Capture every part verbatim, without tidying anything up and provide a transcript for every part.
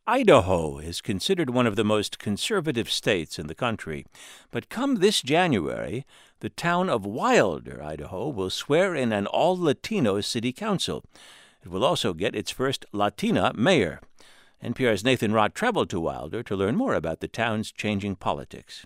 Idaho is considered one of the most conservative states in the country. But come this January, the town of Wilder, Idaho, will swear in an all-Latino city council. It will also get its first Latina mayor. N P R's Nathan Rott traveled to Wilder to learn more about the town's changing politics.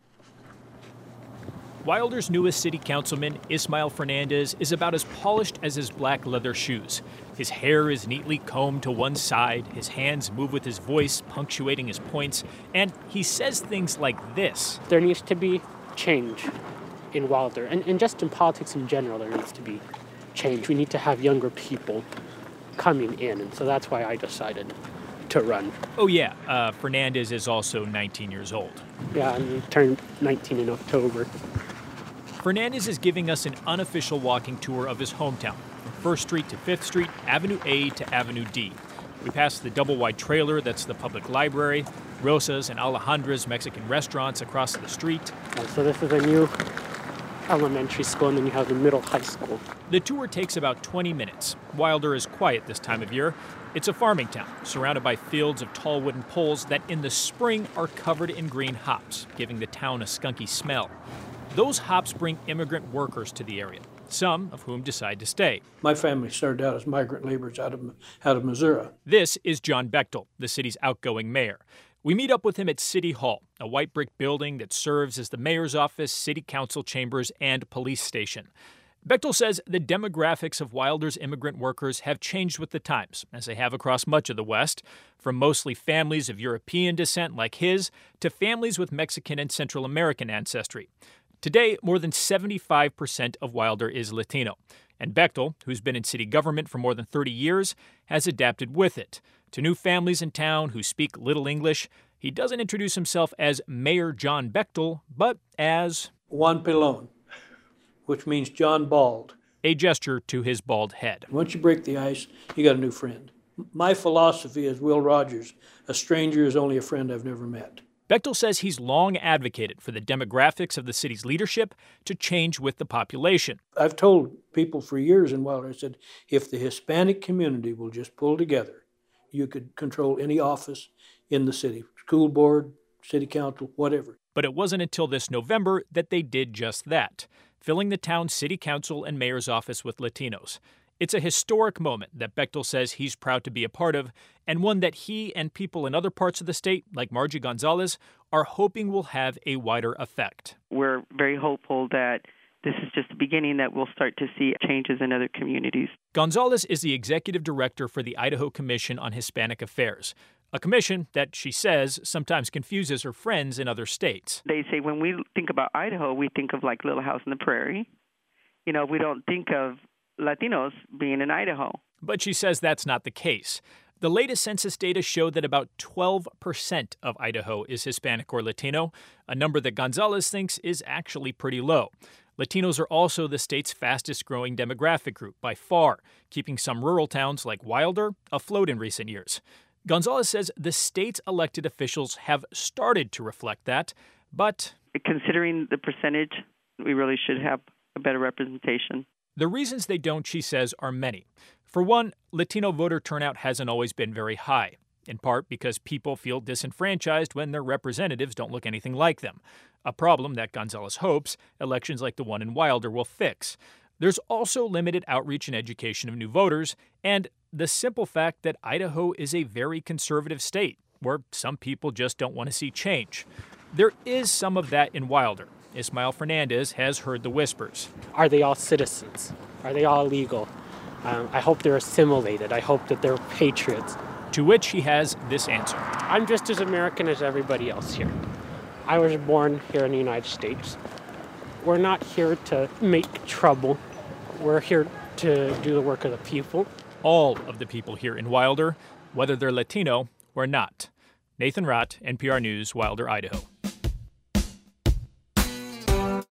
Wilder's newest city councilman, Ismael Fernandez, is about as polished as his black leather shoes. His hair is neatly combed to one side, his hands move with his voice, punctuating his points, and he says things like this. There needs to be change in Wilder, and, and just in politics in general, there needs to be change. We need to have younger people coming in, and so that's why I decided to run. Oh yeah, uh, Fernandez is also nineteen years old. Yeah, and he turned nineteen in October. Fernandez is giving us an unofficial walking tour of his hometown, from First Street to Fifth Street, Avenue A to Avenue D. We pass the double-wide trailer that's the public library, Rosa's and Alejandra's Mexican restaurants across the street. And so this is a new elementary school, and then you have the middle high school. The tour takes about twenty minutes. Wilder is quiet this time of year. It's a farming town, surrounded by fields of tall wooden poles that in the spring are covered in green hops, giving the town a skunky smell. Those hops bring immigrant workers to the area, some of whom decide to stay. My family started out as migrant laborers out of, out of Missouri. This is John Bechtel, the city's outgoing mayor. We meet up with him at City Hall, a white brick building that serves as the mayor's office, city council chambers, and police station. Bechtel says the demographics of Wilder's immigrant workers have changed with the times, as they have across much of the West, from mostly families of European descent like his to families with Mexican and Central American ancestry. Today, more than seventy-five percent of Wilder is Latino, and Bechtel, who's been in city government for more than thirty years, has adapted with it. To new families in town who speak little English, he doesn't introduce himself as Mayor John Bechtel, but as Juan Pelon, which means John Bald. A gesture to his bald head. Once you break the ice, you got a new friend. My philosophy is Will Rogers, a stranger is only a friend I've never met. Bechtel says he's long advocated for the demographics of the city's leadership to change with the population. I've told people for years in Wilder, I said, if the Hispanic community will just pull together, you could control any office in the city, school board, city council, whatever. But it wasn't until this November that they did just that, filling the town's city council and mayor's office with Latinos. It's a historic moment that Bechtel says he's proud to be a part of, and one that he and people in other parts of the state, like Margie Gonzalez, are hoping will have a wider effect. We're very hopeful that this is just the beginning, that we'll start to see changes in other communities. Gonzalez is the executive director for the Idaho Commission on Hispanic Affairs, a commission that, she says, sometimes confuses her friends in other states. They say when we think about Idaho, we think of like Little House on the Prairie. You know, we don't think of Latinos being in Idaho. But she says that's not the case. The latest census data show that about twelve percent of Idaho is Hispanic or Latino, a number that Gonzalez thinks is actually pretty low. Latinos are also the state's fastest growing demographic group by far, keeping some rural towns like Wilder afloat in recent years. Gonzalez says the state's elected officials have started to reflect that, but considering the percentage, we really should have a better representation. The reasons they don't, she says, are many. For one, Latino voter turnout hasn't always been very high, in part because people feel disenfranchised when their representatives don't look anything like them, a problem that Gonzalez hopes elections like the one in Wilder will fix. There's also limited outreach and education of new voters, and the simple fact that Idaho is a very conservative state, where some people just don't want to see change. There is some of that in Wilder. Ismael Fernandez has heard the whispers. Are they all citizens? Are they all legal? Um, I hope they're assimilated. I hope that they're patriots. To which he has this answer. I'm just as American as everybody else here. I was born here in the United States. We're not here to make trouble. We're here to do the work of the people. All of the people here in Wilder, whether they're Latino or not. Nathan Rott, N P R News, Wilder, Idaho.